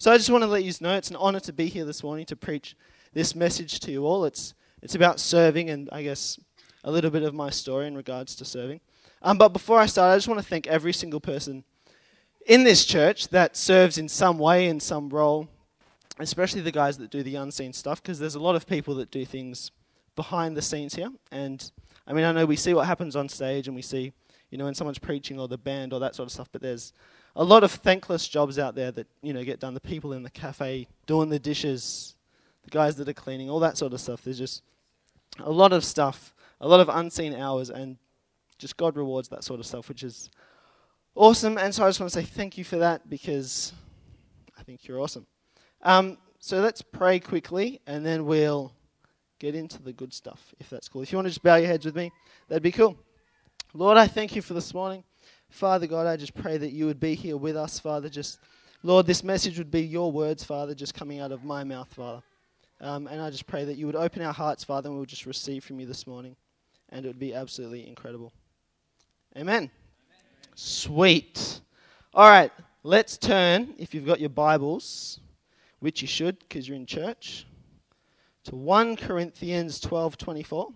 So I just want to let you know it's an honor to be here this morning to preach this message to you all. It's about serving and I guess a little bit of my story in regards to serving. But before I start, I just want to thank every single person in this church that serves in some way, in some role, especially the guys that do the unseen stuff, because there's a lot of people that do things behind the scenes here. And I mean, I know we see what happens on stage and we see, when someone's preaching or the band or that sort of stuff, but there's a lot of thankless jobs out there that, get done. The people in the cafe doing the dishes, the guys that are cleaning, all that sort of stuff. There's just a lot of stuff, a lot of unseen hours, and just God rewards that sort of stuff, which is awesome. And so I just want to say thank you for that because I think you're awesome. So let's pray quickly and then we'll get into the good stuff, if that's cool. If you want to just bow your heads with me, that'd be cool. Lord, I thank you for this morning. Father God, I just pray that you would be here with us, Father. Lord, this message would be your words, Father, just coming out of my mouth, Father. And I just pray that you would open our hearts, Father, and we'll just receive from you this morning. And it would be absolutely incredible. Amen. Sweet. All right, let's turn, if you've got your Bibles, which you should because you're in church, to 1 Corinthians 12:24.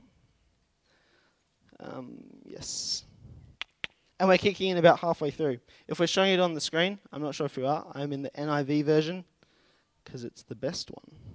Yes. And we're kicking in about halfway through. If we're showing it on the screen, I'm not sure if you are. I'm in the NIV version because it's the best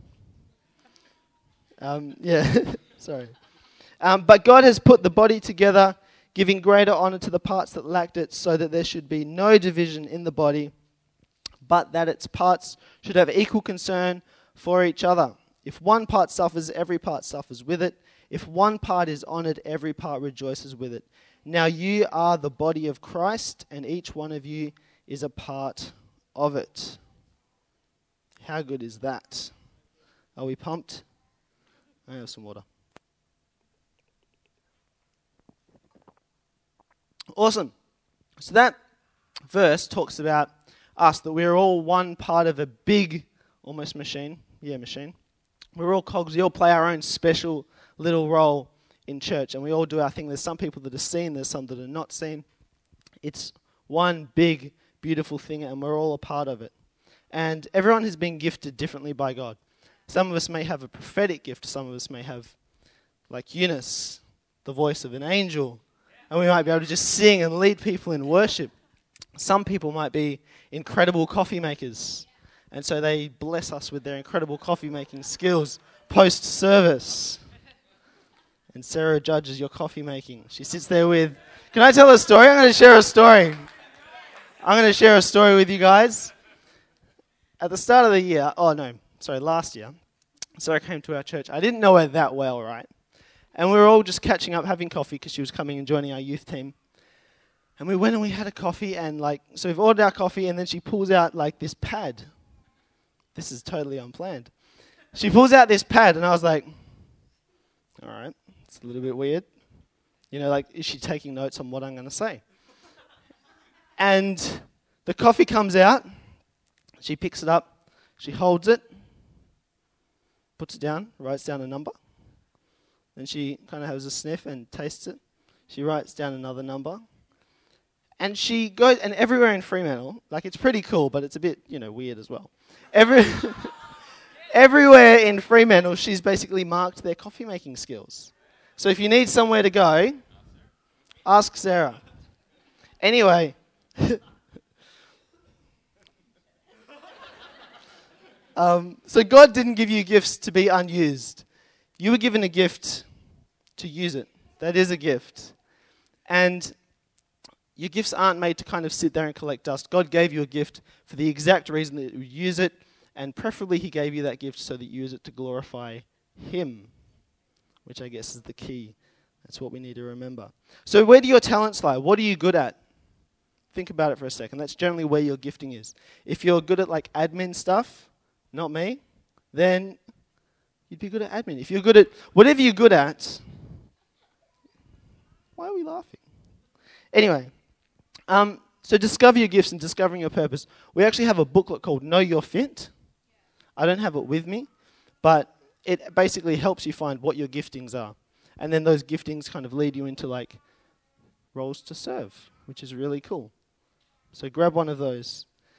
one. Sorry. But God has put the body together, giving greater honor to the parts that lacked it, so that there should be no division in the body, but that its parts should have equal concern for each other. If one part suffers, every part suffers with it. If one part is honored, every part rejoices with it. Now you are the body of Christ, and each one of you is a part of it. How good is that? Are we pumped? I have some water. Awesome. So that verse talks about us, that we're all one part of a big, almost machine. Yeah, machine. We're all cogs. We all play our own special little role in church, and we all do our thing. There's some people that are seen, there's some that are not seen. It's one big, beautiful thing, and we're all a part of it. And everyone has been gifted differently by God. Some of us may have a prophetic gift. Some of us may have, like Eunice, the voice of an angel, and we might be able to just sing and lead people in worship. Some people might be incredible coffee makers, and so they bless us with their incredible coffee making skills post-service. And Sarah judges your coffee making. She sits there with... Can I tell a story? I'm going to share a story. I'm going to share a story with you guys. At the start of the year... last year. Sarah came to our church. I didn't know her that well, right? And we were all just catching up, having coffee, because she was coming and joining our youth team. And we went and we had a coffee, and so we've ordered our coffee, and then she pulls out this pad. This is totally unplanned. She pulls out this pad, and I was like, all right. It's a little bit weird. Is she taking notes on what I'm going to say? And the coffee comes out. She picks it up. She holds it. Puts it down. Writes down a number. Then she kind of has a sniff and tastes it. She writes down another number. And she goes, and everywhere in Fremantle, it's pretty cool, but it's a bit, weird as well. Everywhere in Fremantle, she's basically marked their coffee making skills. So if you need somewhere to go, ask Sarah. Anyway. So God didn't give you gifts to be unused. You were given a gift to use it. That is a gift. And your gifts aren't made to kind of sit there and collect dust. God gave you a gift for the exact reason that you use it, and preferably he gave you that gift so that you use it to glorify him, which I guess is the key. That's what we need to remember. So where do your talents lie? What are you good at? Think about it for a second. That's generally where your gifting is. If you're good at admin stuff, not me, then you'd be good at admin. If you're good at whatever you're good at, why are we laughing? Anyway, so discover your gifts and discovering your purpose. We actually have a booklet called Know Your Fit. I don't have it with me, but it basically helps you find what your giftings are. And then those giftings kind of lead you into roles to serve, which is really cool. So grab one of those.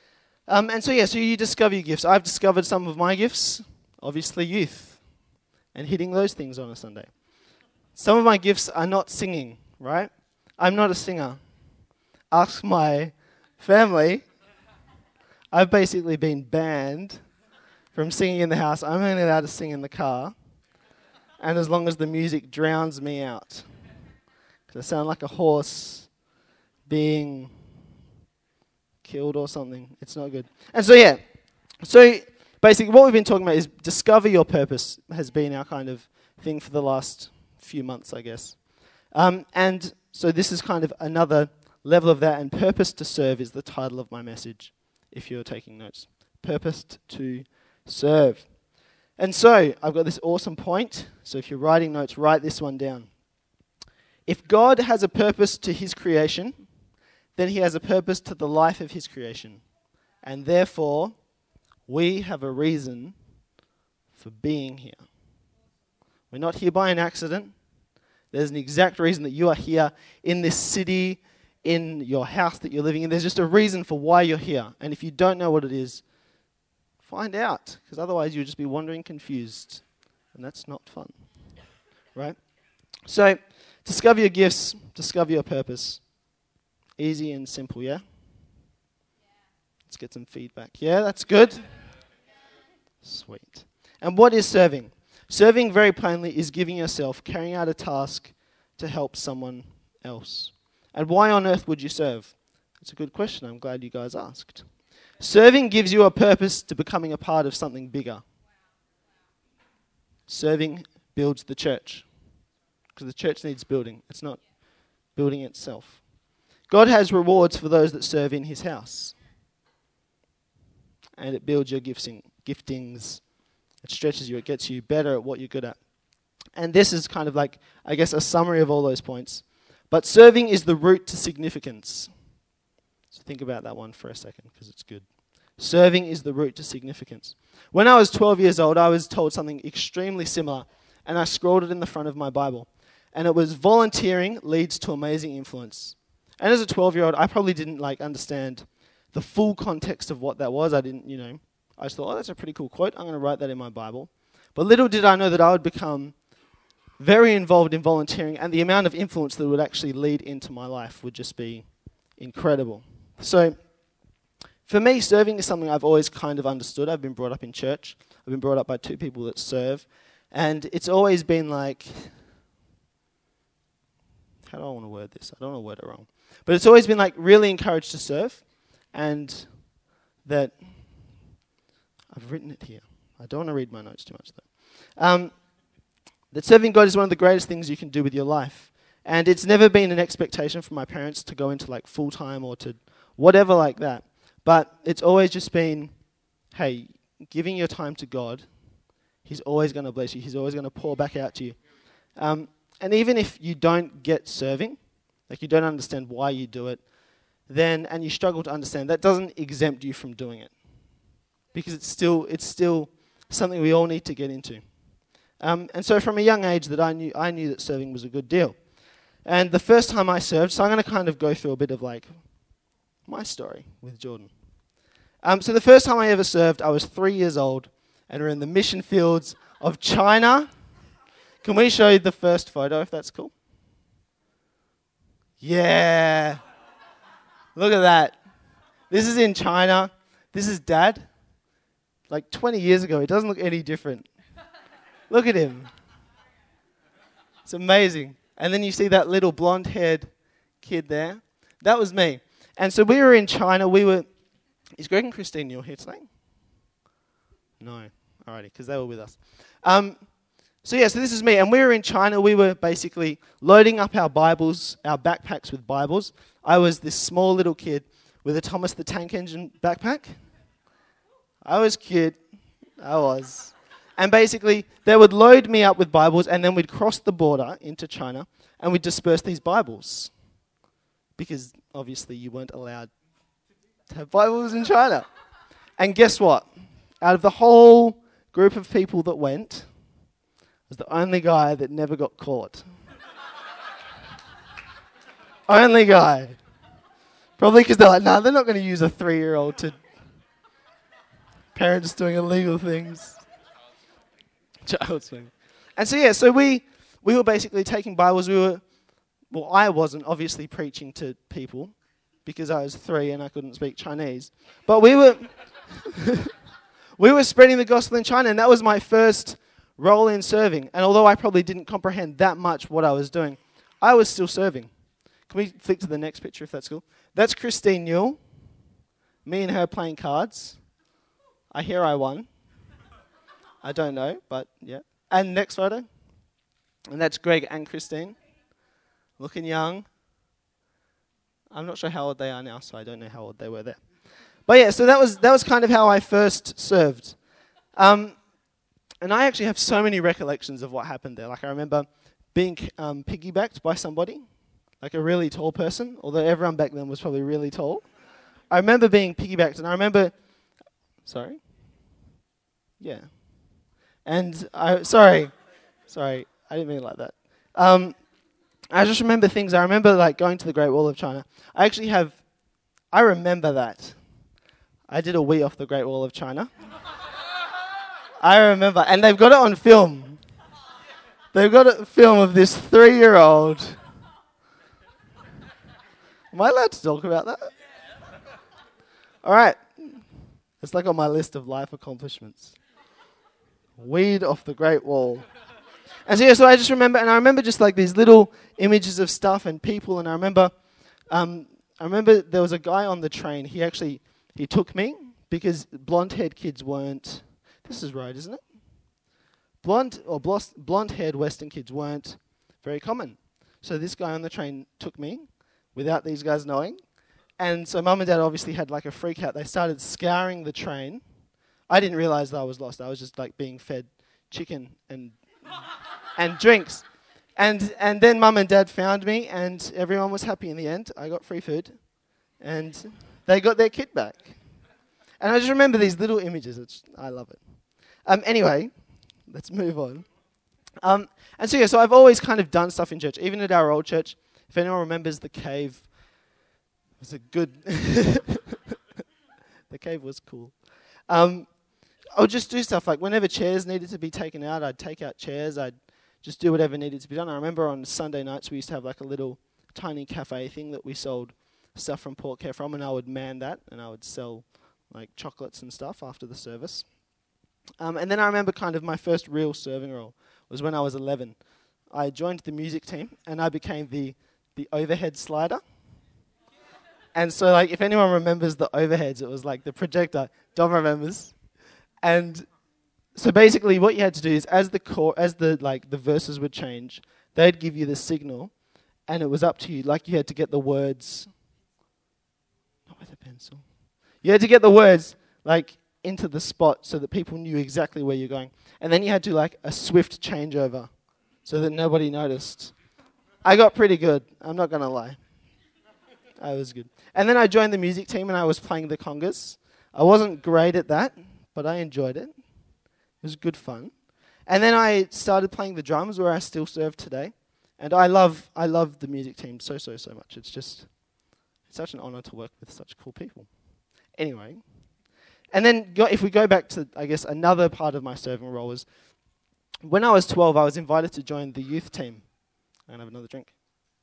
So you discover your gifts. I've discovered some of my gifts, obviously youth, and hitting those things on a Sunday. Some of my gifts are not singing, right? I'm not a singer. Ask my family. I've basically been banned from singing in the house. I'm only allowed to sing in the car, and as long as the music drowns me out. Because I sound like a horse being killed or something. It's not good. And so basically what we've been talking about is discover your purpose has been our kind of thing for the last few months, I guess. And so this is kind of another level of that, and purpose to serve is the title of my message, if you're taking notes. Purposed to serve. And so I've got this awesome point. So if you're writing notes, write this one down. If God has a purpose to his creation, then he has a purpose to the life of his creation. And therefore, we have a reason for being here. We're not here by an accident. There's an exact reason that you are here in this city, in your house that you're living in. There's just a reason for why you're here. And if you don't know what it is, find out. Because otherwise you'll just be wandering confused. And that's not fun. Right? So, discover your gifts, discover your purpose. Easy and simple, yeah? Let's get some feedback. Yeah, that's good. Sweet. And what is serving? Serving, very plainly, is giving yourself, carrying out a task to help someone else. And why on earth would you serve? It's a good question. I'm glad you guys asked. Serving gives you a purpose to becoming a part of something bigger. Serving builds the church. Because the church needs building. It's not building itself. God has rewards for those that serve in his house. And it builds your giftings. It stretches you. It gets you better at what you're good at. And this is kind of like, I guess, a summary of all those points. But serving is the route to significance. So think about that one for a second, because it's good. Serving is the route to significance. When I was 12 years old, I was told something extremely similar, and I scrolled it in the front of my Bible. And it was volunteering leads to amazing influence. And as a 12-year-old, I probably didn't understand the full context of what that was. I didn't, I just thought, oh, that's a pretty cool quote. I'm going to write that in my Bible. But little did I know that I would become very involved in volunteering, and the amount of influence that would actually lead into my life would just be incredible. So for me, serving is something I've always kind of understood. I've been brought up in church. I've been brought up by two people that serve. And it's always been like, how do I want to word this? I don't want to word it wrong. But it's always been like really encouraged to serve, and that I've written it here. I don't want to read my notes too much though. That serving God is one of the greatest things you can do with your life. And it's never been an expectation from my parents to go into full-time or to whatever like that. But it's always just been, hey, giving your time to God, he's always going to bless you. He's always going to pour back out to you. And even if you don't get serving, you don't understand why you do it, and you struggle to understand, that doesn't exempt you from doing it. Because it's still something we all need to get into. And so from a young age that I knew that serving was a good deal. And the first time I served, so I'm going to kind of go through a bit of my story with Jordan. So the first time I ever served, I was 3 years old, and we're in the mission fields of China. Can we show you the first photo, if that's cool? Yeah. Look at that. This is in China. This is Dad. 20 years ago. It doesn't look any different. Look at him. It's amazing. And then you see that little blonde-haired kid there. That was me. And so we were in China. Is Greg and Christine Neal here today? No. Alrighty, because they were with us. So this is me. And we were in China. We were basically loading up our Bibles, our backpacks with Bibles. I was this small little kid with a Thomas the Tank Engine backpack. I was cute. I was. And basically, they would load me up with Bibles, and then we'd cross the border into China, and we'd disperse these Bibles. Because, obviously, you weren't allowed to have Bibles in China. And guess what? Out of the whole group of people that went, I was the only guy that never got caught. Only guy. Probably because they're like, they're not going to use a 3-year-old to Parents doing illegal things. Child swing. And so we were basically taking Bibles. I wasn't obviously preaching to people because I was 3 and I couldn't speak Chinese. But we were we were spreading the gospel in China, and that was my first role in serving. And although I probably didn't comprehend that much what I was doing, I was still serving. Can we flick to the next picture if that's cool? That's Christine Newell. Me and her playing cards. I hear I won. I don't know, but yeah. And next photo. And that's Greg and Christine. Looking young. I'm not sure how old they are now, so I don't know how old they were there. But yeah, so that was kind of how I first served. And I actually have so many recollections of what happened there. Like I remember being piggybacked by somebody, like a really tall person, although everyone back then was probably really tall. I remember being piggybacked, and I remember... Sorry? Yeah. And sorry, I didn't mean it like that. I just remember things. I remember like going to the Great Wall of China. I remember that. I did a wee off the Great Wall of China. I remember, and they've got it on film. They've got a film of this 3-year-old. Am I allowed to talk about that? All right. It's like on my list of life accomplishments. Weed off the Great Wall. And so I just remember, and I remember just like these little images of stuff and people, and I remember there was a guy on the train. He took me because blonde-haired kids weren't. This is right, isn't it? Blonde-haired Western kids weren't very common. So this guy on the train took me without these guys knowing. And so Mum and Dad obviously had like a freak out. They started scouring the train. I didn't realize that I was lost. I was just like being fed chicken and drinks. And then Mum and Dad found me, and everyone was happy in the end. I got free food, and they got their kid back. And I just remember these little images. I love it. Anyway, let's move on. And so I've always kind of done stuff in church, even at our old church. If anyone remembers the cave, it was a good... The cave was cool. I would just do stuff like whenever chairs needed to be taken out, I'd take out chairs. I'd just do whatever needed to be done. I remember on Sunday nights we used to have like a little tiny cafe thing that we sold stuff from Port Care from, and I would man that, and I would sell like chocolates and stuff after the service. And then I remember kind of my first real serving role was when I was 11. I joined the music team, and I became the overhead slider. And so, like, if anyone remembers the overheads, it was like the projector. Dom remembers. And so basically, what you had to do is, as the verses would change, they'd give you the signal, and it was up to you. Like, you had to get the words, not with a pencil. You had to get the words like into the spot so that people knew exactly where you're going. And then you had to like a swift changeover so that nobody noticed. I got pretty good. I'm not gonna lie. I was good. And then I joined the music team, and I was playing the congas. I wasn't great at that, but I enjoyed it. It was good fun. And then I started playing the drums, where I still serve today. And I love the music team so much. It's such an honor to work with such cool people. Anyway, and then if we go back to, I guess, another part of my serving role was when I was 12, I was invited to join the youth team. I'm going to have another drink.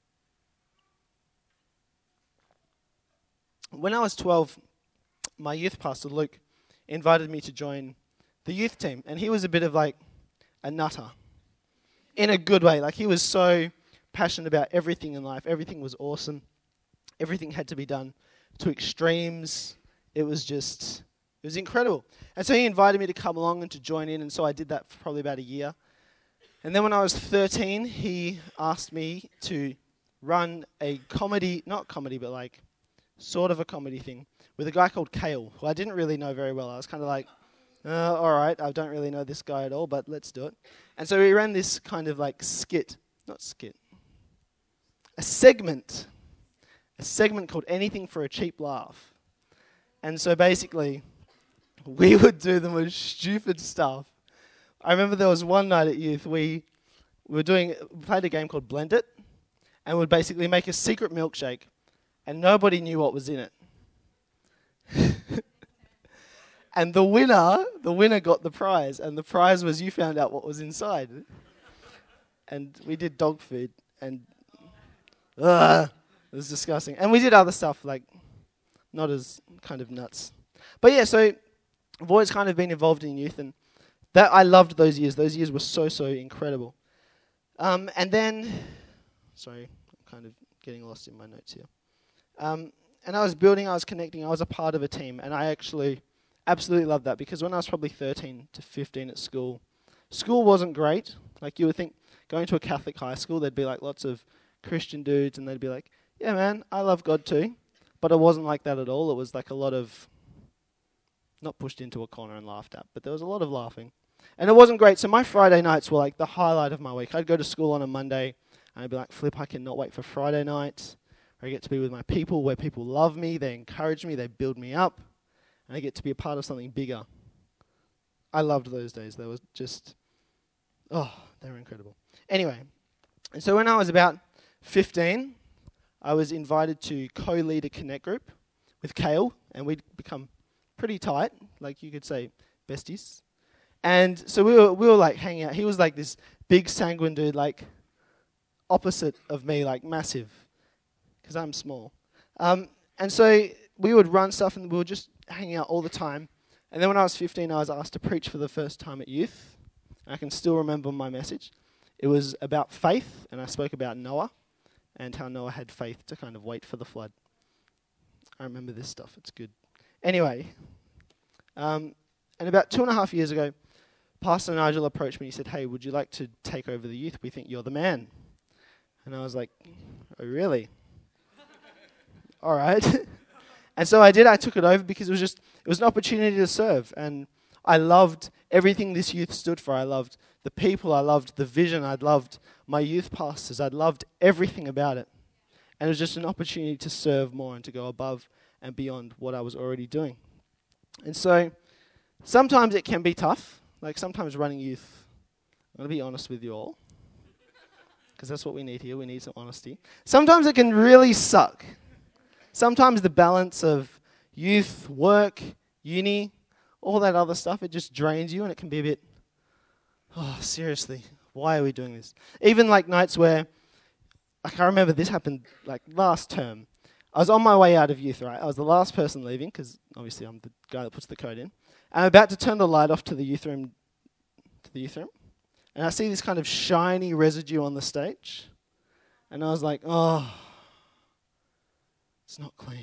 When I was 12, my youth pastor, Luke, invited me to join the youth team. And he was a bit of like a nutter. In a good way. Like, he was so passionate about everything in life. Everything was awesome. Everything had to be done to extremes. It was incredible. And so he invited me to come along and to join in. And so I did that for probably about a year. And then when I was 13, he asked me to run a comedy, not comedy, but like sort of a comedy thing with a guy called Kale, who I didn't really know very well. I was kind of like, all right, I don't really know this guy at all, but let's do it. And so we ran this kind of like a segment called Anything for a Cheap Laugh. And so basically, we would do the most stupid stuff. I remember there was one night at youth, we played a game called Blend It, and would basically make a secret milkshake, and nobody knew what was in it. And the winner got the prize, and the prize was you found out what was inside. And we did dog food, and it was disgusting. And we did other stuff, like not as kind of nuts. But yeah, so I've always kind of been involved in youth, and that I loved those years. Those years were so incredible. And then, sorry, I'm kind of getting lost in my notes here. And I was connecting, I was a part of a team, and I actually absolutely loved that, because when I was probably 13 to 15 at school wasn't great. Like, you would think, going to a Catholic high school, there'd be like lots of Christian dudes, and they'd be like, yeah man, I love God too. But it wasn't like that at all. It was like a lot of, not pushed into a corner and laughed at, but there was a lot of laughing. And it wasn't great. So my Friday nights were like the highlight of my week. I'd go to school on a Monday, and I'd be like, Flip, I cannot wait for Friday night. I get to be with my people, where people love me, they encourage me, they build me up, and I get to be a part of something bigger. I loved those days. They were just, they were incredible. Anyway, and so when I was about 15, I was invited to co-lead a Connect group with Kale, and we'd become pretty tight, like you could say besties. And so we were like hanging out. He was like this big sanguine dude, like opposite of me, like massive, because I'm small. And so we would run stuff, and we were just hanging out all the time. And then when I was 15, I was asked to preach for the first time at youth. And I can still remember my message. It was about faith, and I spoke about Noah and how Noah had faith to kind of wait for the flood. I remember this stuff. It's good. Anyway, and about 2.5 years ago, Pastor Nigel approached me. He said, hey, would you like to take over the youth? We think you're the man. And I was like, oh, really? All right. And so I did. I took it over because it was an opportunity to serve. And I loved everything this youth stood for. I loved the people. I loved the vision. I loved my youth pastors. I loved everything about it. And it was just an opportunity to serve more and to go above and beyond what I was already doing. And so sometimes it can be tough. Like sometimes running youth, I'm going to be honest with you all, because that's what we need here. We need some honesty. Sometimes it can really suck. Sometimes the balance of youth, work, uni, all that other stuff, it just drains you, and it can be a bit, seriously, why are we doing this? Even like nights where, like I remember this happened like last term. I was on my way out of youth, right? I was the last person leaving, because obviously I'm the guy that puts the code in. I'm about to turn the light off to the youth room, and I see this kind of shiny residue on the stage, and I was like, it's not clean.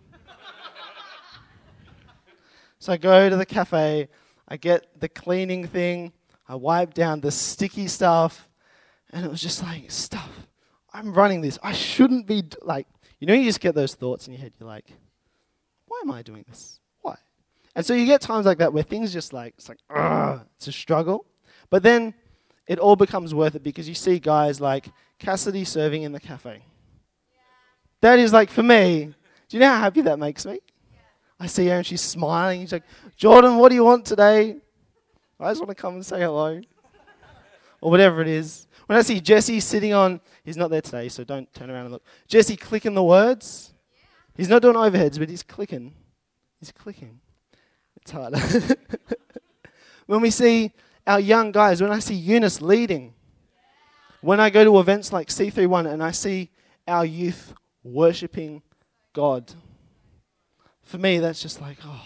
So I go to the cafe, I get the cleaning thing, I wipe down the sticky stuff, and it was just like, stuff. I'm running this. I shouldn't be, you just get those thoughts in your head. You're like, why am I doing this? Why? And so you get times like that where things just it's a struggle. But then it all becomes worth it because you see guys like Cassidy serving in the cafe. That is for me, do you know how happy that makes me? I see her and she's smiling. She's like, Jordan, what do you want today? I just want to come and say hello. Or whatever it is. When I see Jesse sitting on, he's not there today, so don't turn around and look. Jesse clicking the words. He's not doing overheads, but he's clicking. He's clicking. It's hard. When we see our young guys, when I see Eunice leading, when I go to events like C31 and I see our youth worshipping God, for me that's just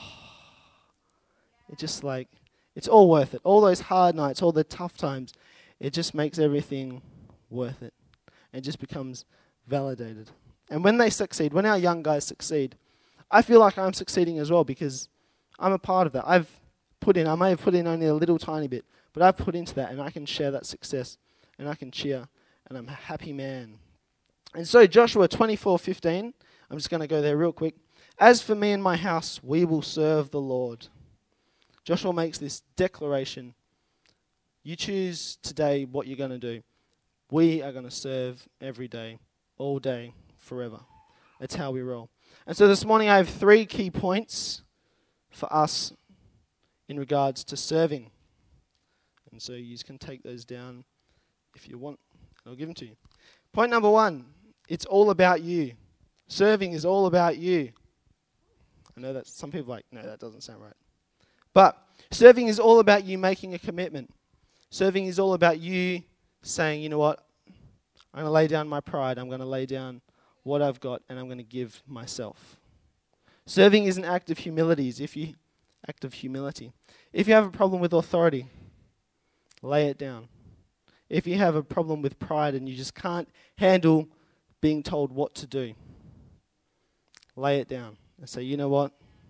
it's all worth it. All those hard nights, all the tough times, it just makes everything worth it. It just becomes validated. And when they succeed, when our young guys succeed, I feel like I'm succeeding as well because I'm a part of that. I may have put in only a little tiny bit, but I've put into that and I can share that success and I can cheer and I'm a happy man. And so Joshua 24:15, I'm just going to go there real quick. As for me and my house, we will serve the Lord. Joshua makes this declaration. You choose today what you're going to do. We are going to serve every day, all day, forever. That's how we roll. And so this morning I have 3 key points for us in regards to serving. And so you can take those down if you want. I'll give them to you. Point number 1, it's all about you. Serving is all about you. I know that some people are like, no, that doesn't sound right. But serving is all about you making a commitment. Serving is all about you saying, you know what, I'm going to lay down my pride, I'm going to lay down what I've got, and I'm going to give myself. Serving is an act of humility. If you have a problem with authority, lay it down. If you have a problem with pride and you just can't handle being told what to do, lay it down and say, you know what?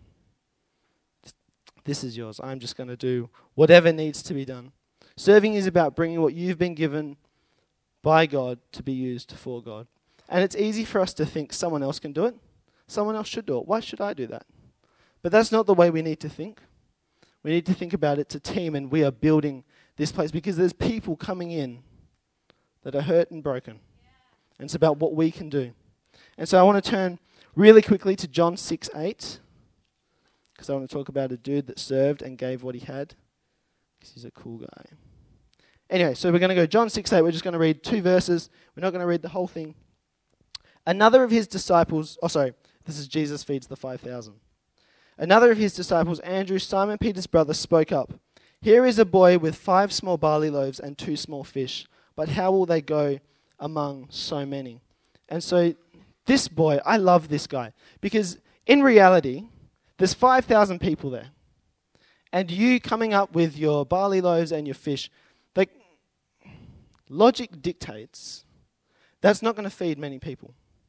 This is yours. I'm just going to do whatever needs to be done. Serving is about bringing what you've been given by God to be used for God. And it's easy for us to think someone else can do it. Someone else should do it. Why should I do that? But that's not the way we need to think. We need to think about it's a team and we are building this place because there's people coming in that are hurt and broken. And it's about what we can do. And so I want to turn really quickly to John 6:8 because I want to talk about a dude that served and gave what he had because he's a cool guy. Anyway, so we're going to go John 6:8. We're just going to read 2 verses. We're not going to read the whole thing. Another of his disciples, this is Jesus feeds the 5,000. Another of his disciples, Andrew, Simon Peter's brother, spoke up. Here is a boy with 5 small barley loaves and 2 small fish, but how will they go among so many? And so this boy, I love this guy, because in reality, there's 5,000 people there. And you coming up with your barley loaves and your fish, like, logic dictates that's not going to feed many people.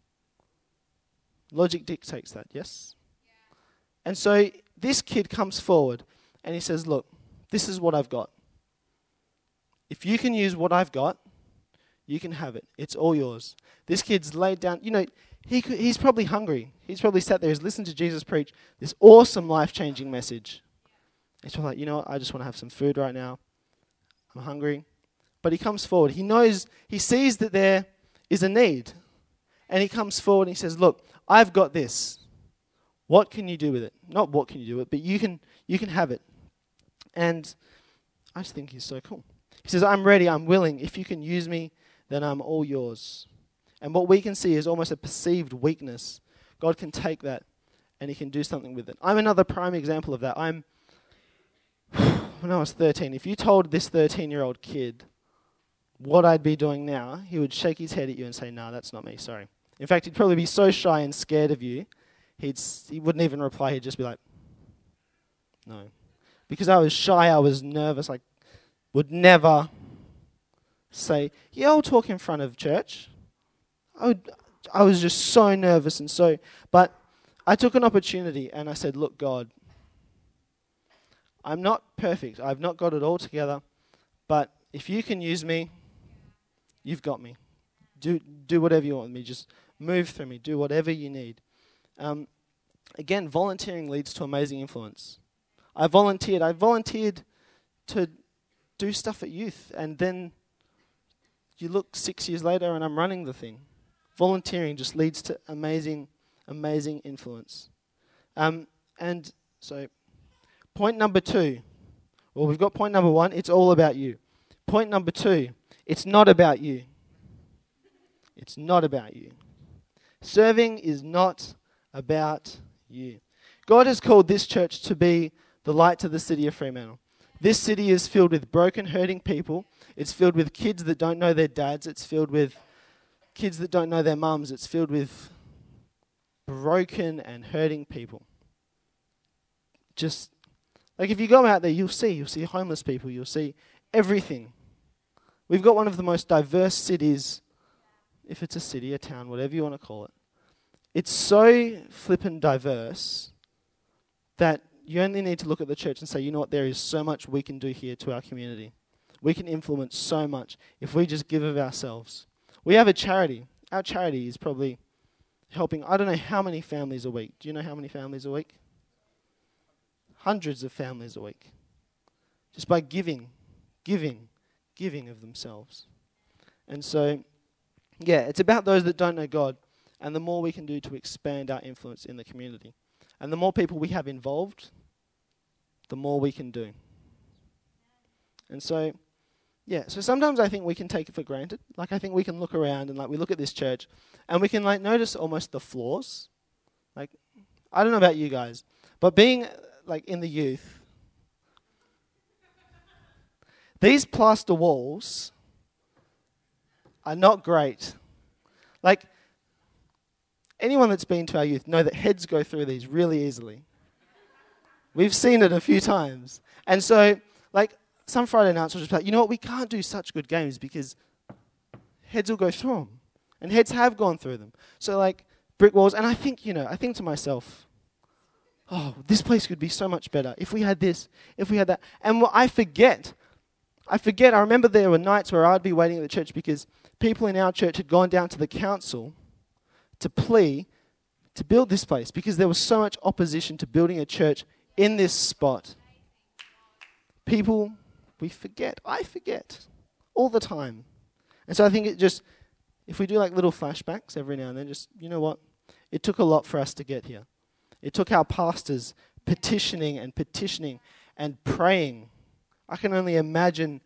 Logic dictates that, yes? Yeah. And so this kid comes forward and he says, look, this is what I've got. If you can use what I've got, you can have it. It's all yours. This kid's laid down, he's probably hungry. He's probably sat there, he's listened to Jesus preach this awesome life-changing message. He's probably like, you know what, I just want to have some food right now. I'm hungry. But he comes forward. He sees that there is a need. And he comes forward and he says, look, I've got this. What can you do with it? Not what can you do with it, but you can have it. And I just think he's so cool. He says, I'm ready, I'm willing. If you can use me, then I'm all yours. And what we can see is almost a perceived weakness. God can take that and he can do something with it. I'm another prime example of that. When I was 13, if you told this 13-year-old kid what I'd be doing now, he would shake his head at you and say, no, that's not me, sorry. In fact, he'd probably be so shy and scared of you, he wouldn't even reply, he'd just be like, no. Because I was shy, I was nervous, I would never say, yeah, I'll talk in front of church. I was just so nervous but I took an opportunity and I said, look, God, I'm not perfect. I've not got it all together, but if you can use me, you've got me. Do whatever you want with me. Just move through me. Do whatever you need. Again, volunteering leads to amazing influence. I volunteered to do stuff at youth, and then you look 6 years later and I'm running the thing. Volunteering just leads to amazing, amazing influence. And so point number 2. Well, we've got point number 1. It's all about you. Point number 2. It's not about you. It's not about you. Serving is not about you. God has called this church to be the light to the city of Fremantle. This city is filled with broken, hurting people. It's filled with kids that don't know their dads. It's filled with kids that don't know their mums. It's filled with broken and hurting people. Just, like if you go out there, you'll see homeless people. You'll see everything. We've got one of the most diverse cities, if it's a city, a town, whatever you want to call it. It's so flippin' diverse that you only need to look at the church and say, you know what, there is so much we can do here to our community. We can influence so much if we just give of ourselves. We have a charity. Our charity is probably helping, I don't know how many families a week. Do you know how many families a week? Hundreds of families a week. Just by giving of themselves. And so, yeah, it's about those that don't know God, and the more we can do to expand our influence in the community. And the more people we have involved, the more we can do. And so, yeah, so sometimes I think we can take it for granted. Like I think we can look around and we look at this church and we can notice almost the flaws. Like, I don't know about you guys, but being in the youth, These plaster walls are not great. Like, anyone that's been to our youth know that heads go through these really easily. We've seen it a few times. And so, like, some Friday nights we'll just be like, you know what, we can't do such good games because heads will go through them. And heads have gone through them. So, like, brick walls. And I think to myself, oh, this place could be so much better if we had this, if we had that. And I forget. I remember there were nights where I'd be waiting at the church because people in our church had gone down to the council to plea to build this place because there was so much opposition to building a church in this spot. People, I forget all the time. And so I think if we do like little flashbacks every now and then, just, you know what? It took a lot for us to get here. It took our pastors petitioning and praying. I can't even imagine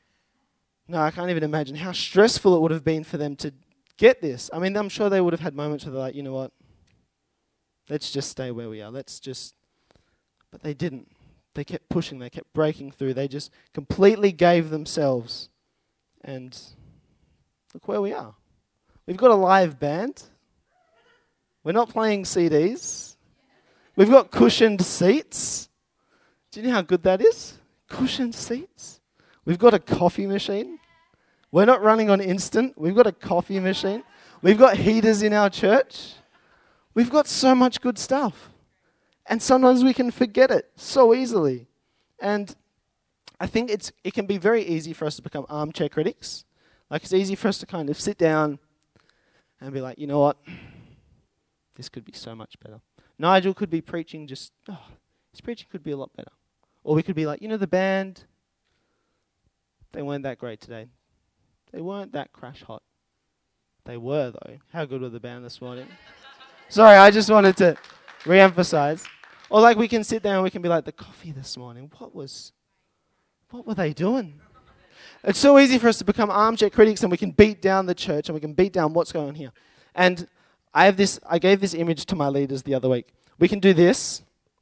how stressful it would have been for them to get this. I mean, I'm sure they would have had moments where they're like, you know what? Let's just stay where we are. But they didn't. They kept pushing. They kept breaking through. They just completely gave themselves. And look where we are. We've got a live band. We're not playing CDs. We've got cushioned seats. Do you know how good that is? Cushioned seats. We've got a coffee machine. We're not running on instant. We've got a coffee machine. We've got heaters in our church. We've got so much good stuff. And sometimes we can forget it so easily. And I think it can be very easy for us to become armchair critics. Like, it's easy for us to kind of sit down and be like, you know what? This could be so much better. Nigel could be preaching his preaching could be a lot better. Or we could be like, the band, they weren't that great today. They weren't that crash hot. They were, though. How good were the band this morning? Sorry, I just wanted to re-emphasize. Or like we can sit there and we can be like, the coffee this morning, what were they doing? It's so easy for us to become armchair critics and we can beat down the church and we can beat down what's going on here. And I gave this image to my leaders the other week. We can do this.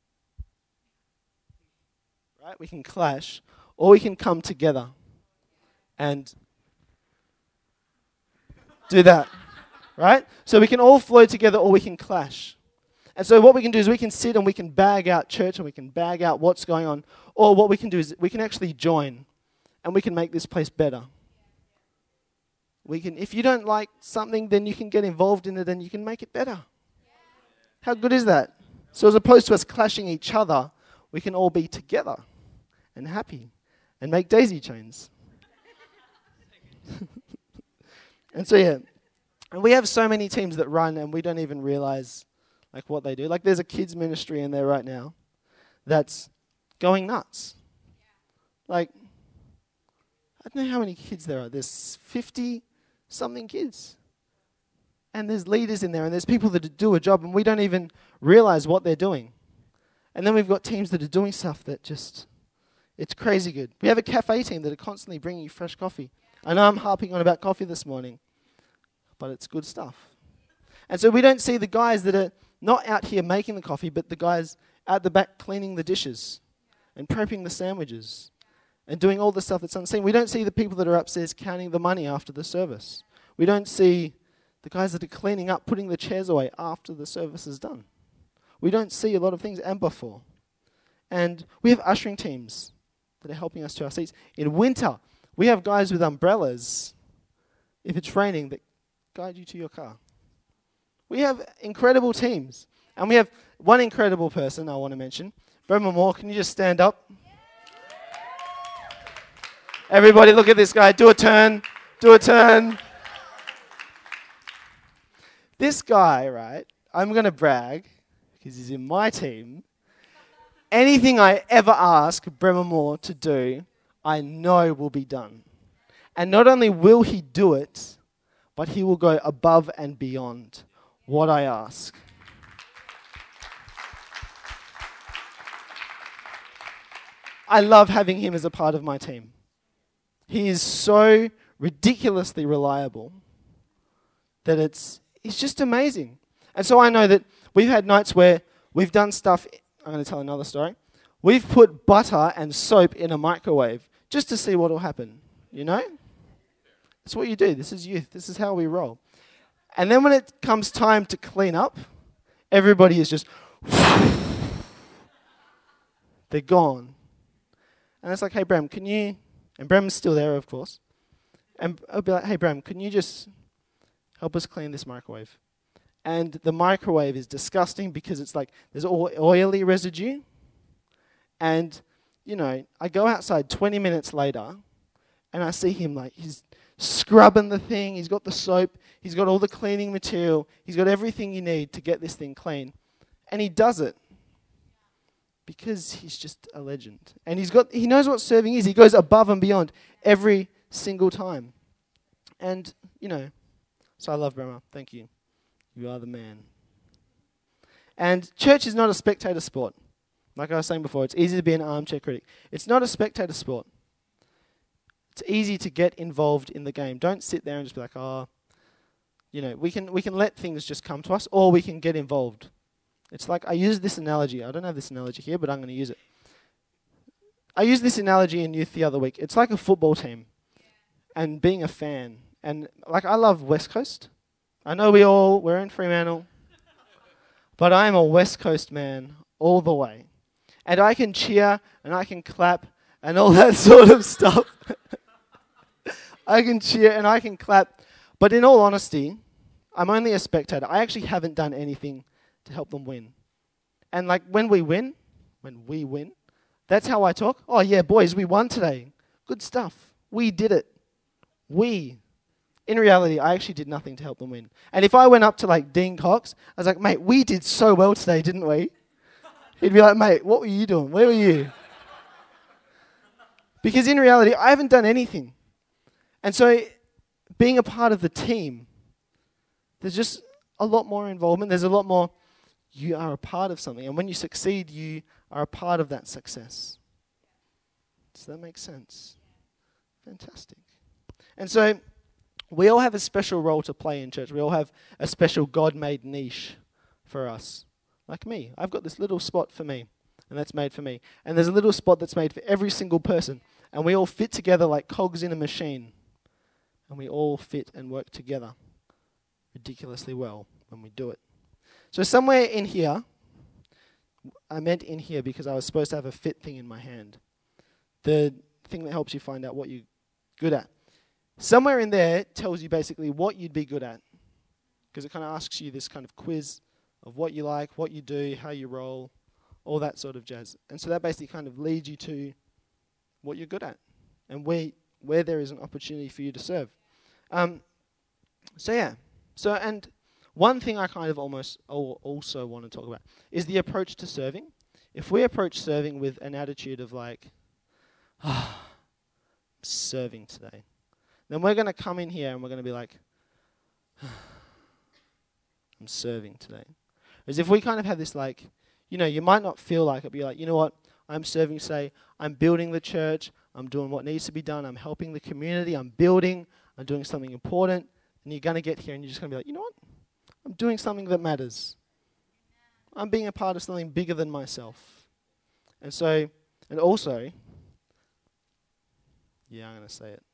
Right? We can clash. Or we can come together and do that. Right? So we can all flow together or we can clash. And so what we can do is we can sit and we can bag out church and we can bag out what's going on. Or what we can do is we can actually join and we can make this place better. If you don't like something, then you can get involved in it and you can make it better. How good is that? So as opposed to us clashing each other, we can all be together and happy and make daisy chains. And so, yeah. And we have so many teams that run and we don't even realize like what they do. Like, there's a kids ministry in there right now that's going nuts. Like, I don't know how many kids there are. There's 50-something kids. And there's leaders in there and there's people that do a job and we don't even realize what they're doing. And then we've got teams that are doing stuff that it's crazy good. We have a cafe team that are constantly bringing you fresh coffee. I know I'm harping on about coffee this morning, but it's good stuff. And so we don't see the guys that are not out here making the coffee, but the guys at the back cleaning the dishes and prepping the sandwiches and doing all the stuff that's unseen. We don't see the people that are upstairs counting the money after the service. We don't see the guys that are cleaning up, putting the chairs away after the service is done. We don't see a lot of things and before. And we have ushering teams that are helping us to our seats. In winter, we have guys with umbrellas, if it's raining, that guide you to your car. We have incredible teams. And we have one incredible person I want to mention. Bremer Moore, can you just stand up? Everybody look at this guy. Do a turn. Do a turn. This guy, right, I'm going to brag, because he's in my team. Anything I ever ask Bremer Moore to do, I know will be done. And not only will he do it, but he will go above and beyond what I ask. I love having him as a part of my team. He is so ridiculously reliable that it's just amazing. And so I know that we've had nights where we've done stuff. I'm going to tell another story. We've put butter and soap in a microwave just to see what will happen, you know? That's what you do. This is youth. This is how we roll. And then when it comes time to clean up, everybody is just, they're gone. And it's like, hey, Bram, can you, and Bram's still there, of course. And I'll be like, hey, Bram, can you just help us clean this microwave? And the microwave is disgusting because it's like, there's all oily residue. And, you know, I go outside 20 minutes later, and I see him like, he's scrubbing the thing, he's got the soap, he's got all the cleaning material, he's got everything you need to get this thing clean. And he does it because he's just a legend. And he knows what serving is. He goes above and beyond every single time. And, you know, so I love Brahma. Thank you. You are the man. And church is not a spectator sport. Like I was saying before, it's easy to be an armchair critic. It's not a spectator sport. It's easy to get involved in the game. Don't sit there and just be like, oh, you know, we can let things just come to us, or we can get involved. It's like, I use this analogy. I don't have this analogy here, but I'm going to use it. I used this analogy in youth the other week. It's like a football team and being a fan. And like, I love West Coast. I know we're in Fremantle, but I am a West Coast man all the way. And I can cheer and I can clap and all that sort of stuff. I can cheer and I can clap. But in all honesty, I'm only a spectator. I actually haven't done anything to help them win. And like when we win, that's how I talk. Oh yeah, boys, we won today. Good stuff. We did it. In reality, I actually did nothing to help them win. And if I went up to like Dean Cox, I was like, mate, we did so well today, didn't we? He'd be like, mate, what were you doing? Where were you? Because in reality, I haven't done anything. And so being a part of the team, there's just a lot more involvement. There's a lot more, you are a part of something. And when you succeed, you are a part of that success. Does that make sense? Fantastic. And so we all have a special role to play in church. We all have a special God-made niche for us. Like me, I've got this little spot for me, and that's made for me. And there's a little spot that's made for every single person. And we all fit together like cogs in a machine. And we all fit and work together ridiculously well when we do it. So somewhere in here, I meant in here because I was supposed to have a fit thing in my hand. The thing that helps you find out what you're good at. Somewhere in there tells you basically what you'd be good at. Because it kind of asks you this kind of quiz of what you like, what you do, how you roll, all that sort of jazz. And so that basically kind of leads you to what you're good at and where there is an opportunity for you to serve. So and one thing I kind of also want to talk about is the approach to serving. If we approach serving with an attitude of like, I'm serving today, then we're going to come in here and we're going to be like, I'm serving today. Whereas if we kind of have this like, you know, you might not feel like it, but you're like, you know what, I'm serving today, I'm building the church, I'm doing what needs to be done, I'm helping the community, I'm building, I'm doing something important, and you're going to get here and you're just going to be like, you know what, I'm doing something that matters. I'm being a part of something bigger than myself. And so, and also, yeah, I'm going to say it.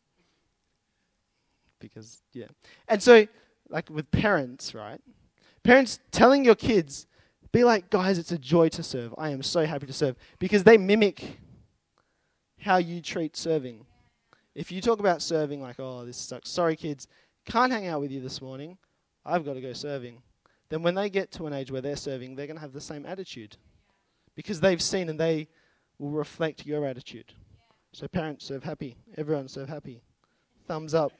Because, yeah. And so, like with parents, right? Parents telling your kids, be like, guys, it's a joy to serve. I am so happy to serve. Because they mimic how you treat serving. If you talk about serving like, oh, this sucks. Sorry, kids, can't hang out with you this morning. I've got to go serving. Then when they get to an age where they're serving, they're going to have the same attitude. Because they've seen and they will reflect your attitude. So parents, serve happy. Everyone, serve happy. Thumbs up.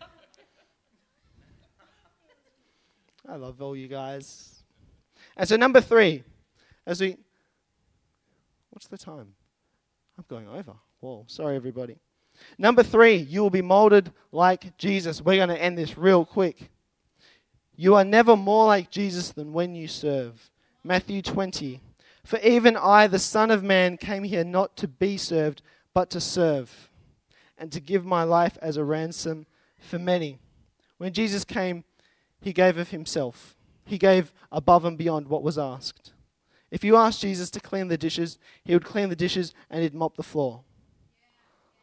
I love all you guys. And so number 3, what's the time? I'm going over. Whoa, sorry everybody. Number 3, you will be molded like Jesus. We're going to end this real quick. You are never more like Jesus than when you serve. Matthew 20. For even I, the Son of Man, came here not to be served, but to serve, and to give my life as a ransom for many. When Jesus came, he gave of himself. He gave above and beyond what was asked. If you asked Jesus to clean the dishes, he would clean the dishes and he'd mop the floor.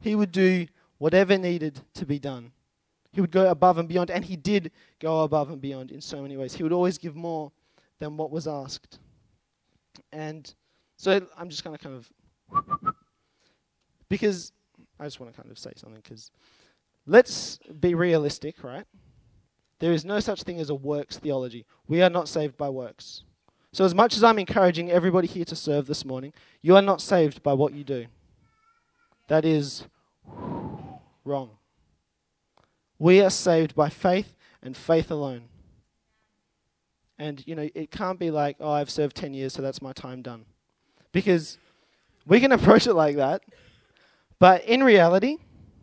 He would do whatever needed to be done. He would go above and beyond, and he did go above and beyond in so many ways. He would always give more than what was asked. And so I'm just going to kind of, because I just want to kind of say something, because let's be realistic, right? There is no such thing as a works theology. We are not saved by works. So as much as I'm encouraging everybody here to serve this morning, you are not saved by what you do. That is wrong. We are saved by faith and faith alone. And, it can't be like, oh, I've served 10 years, so that's my time done. Because we can approach it like that. But in reality,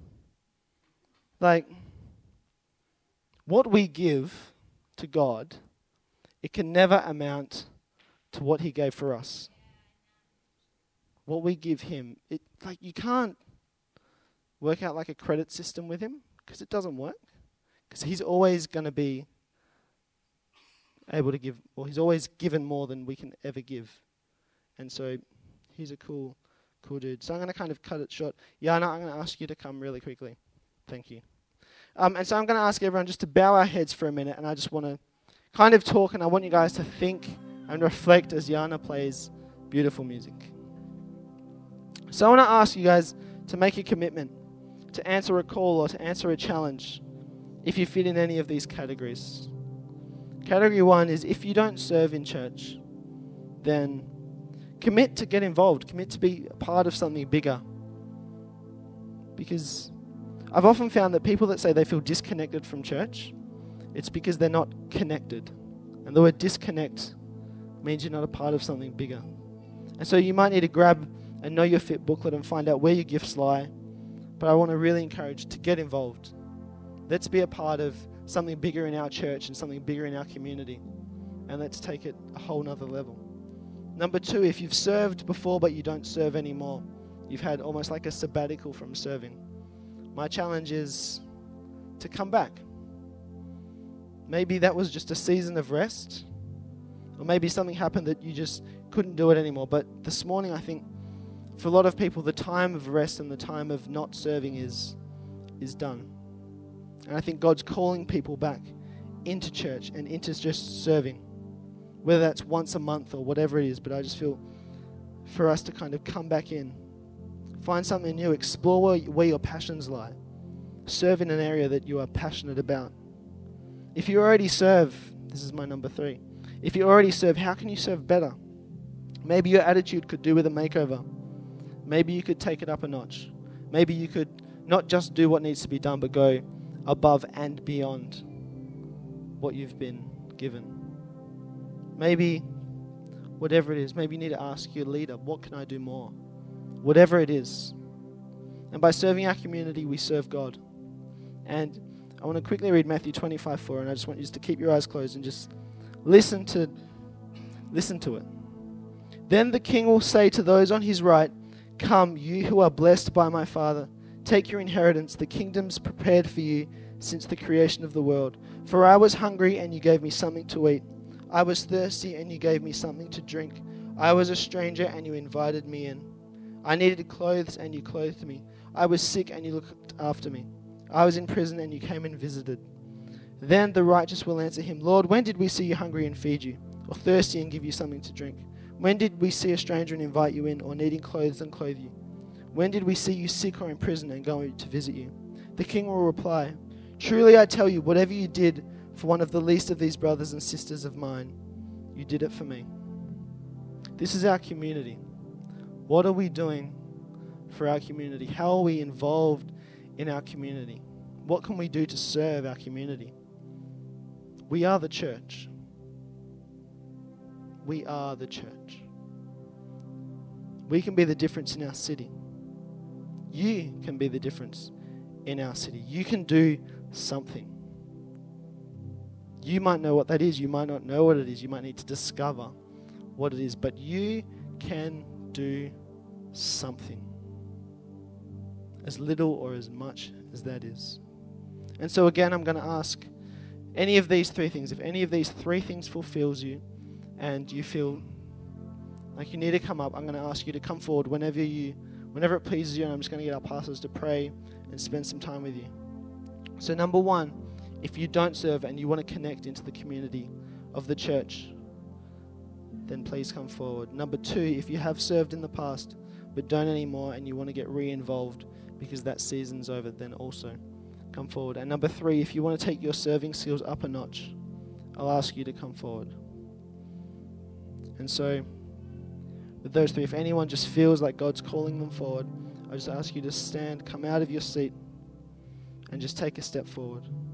what we give to God, it can never amount to what he gave for us. What we give him, you can't work out a credit system with him, because it doesn't work. Because he's always going to be able to give, or he's always given more than we can ever give. And so he's a cool dude. So I'm going to kind of cut it short. Yana, I'm going to ask you to come really quickly. Thank you. And so I'm going to ask everyone just to bow our heads for a minute, and I just want to kind of talk, and I want you guys to think and reflect as Yana plays beautiful music. So I want to ask you guys to make a commitment, to answer a call or to answer a challenge if you fit in any of these categories. Category 1 is if you don't serve in church, then commit to get involved. Commit to be a part of something bigger. Because I've often found that people that say they feel disconnected from church, it's because they're not connected. And the word disconnect means you're not a part of something bigger. And so you might need to grab a Know Your Fit booklet and find out where your gifts lie. But I want to really encourage you to get involved. Let's be a part of something bigger in our church and something bigger in our community. And let's take it a whole nother level. Number 2, if you've served before but you don't serve anymore, you've had almost like a sabbatical from serving. My challenge is to come back. Maybe that was just a season of rest, or maybe something happened that you just couldn't do it anymore. But this morning, I think, for a lot of people, the time of rest and the time of not serving is done. And I think God's calling people back into church and into just serving, whether that's once a month or whatever it is. But I just feel for us to kind of come back in, find something new, explore where your passions lie, serve in an area that you are passionate about. If you already serve, this is my number 3. If you already serve, how can you serve better? Maybe your attitude could do with a makeover. Maybe you could take it up a notch. Maybe you could not just do what needs to be done, but go above and beyond what you've been given. Maybe, whatever it is, maybe you need to ask your leader, what can I do more? Whatever it is. And by serving our community, we serve God. And I want to quickly read Matthew 25:4, and I just want you to keep your eyes closed and just listen to it. Then the king will say to those on his right, "Come, you who are blessed by my Father, take your inheritance, the kingdoms prepared for you since the creation of the world. For I was hungry, and you gave me something to eat. I was thirsty, and you gave me something to drink. I was a stranger, and you invited me in. I needed clothes, and you clothed me. I was sick, and you looked after me. I was in prison, and you came and visited." Then the righteous will answer him, "Lord, when did we see you hungry and feed you, or thirsty and give you something to drink? When did we see a stranger and invite you in, or needing clothes and clothe you? When did we see you sick or in prison and go to visit you?" The king will reply, "Truly I tell you, whatever you did for one of the least of these brothers and sisters of mine, you did it for me." This is our community. What are we doing for our community? How are we involved in our community? What can we do to serve our community? We are the church. We are the church. We can be the difference in our city. You can be the difference in our city. You can do something. You might know what that is. You might not know what it is. You might need to discover what it is. But you can do something. As little or as much as that is. And so again, I'm going to ask any of these 3 things. If any of these 3 things fulfills you and you feel like you need to come up, I'm going to ask you to come forward whenever you whenever it pleases you, and I'm just going to get our pastors to pray and spend some time with you. So number one, if you don't serve and you want to connect into the community of the church, then please come forward. Number two, if you have served in the past but don't anymore and you want to get re-involved because that season's over, then also come forward. And number three, if you want to take your serving skills up a notch, I'll ask you to come forward. And so, with those three, if anyone just feels like God's calling them forward, I just ask you to stand, come out of your seat, and just take a step forward.